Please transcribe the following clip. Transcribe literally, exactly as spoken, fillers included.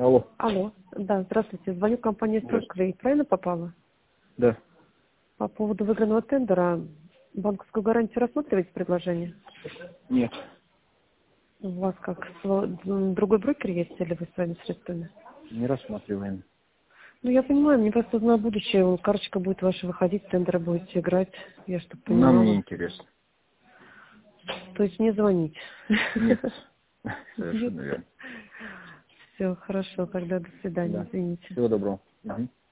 Алло. Алло. Да, здравствуйте. Звоню компании Сорквей. Правильно попала? Да. По поводу выигранного тендера. Банковскую гарантию рассматриваете предложение? Нет. У вас как, сво- другой брокер есть или вы своими средствами? Не рассматриваем. Ну, я понимаю, мне просто на будущее карточка будет ваша выходить, тендеры будете играть. Я что Нам не понимала. интересно. То есть не звонить? Нет. Совершенно верно. Все, хорошо, тогда до свидания, Да. извините. Всего доброго. Угу.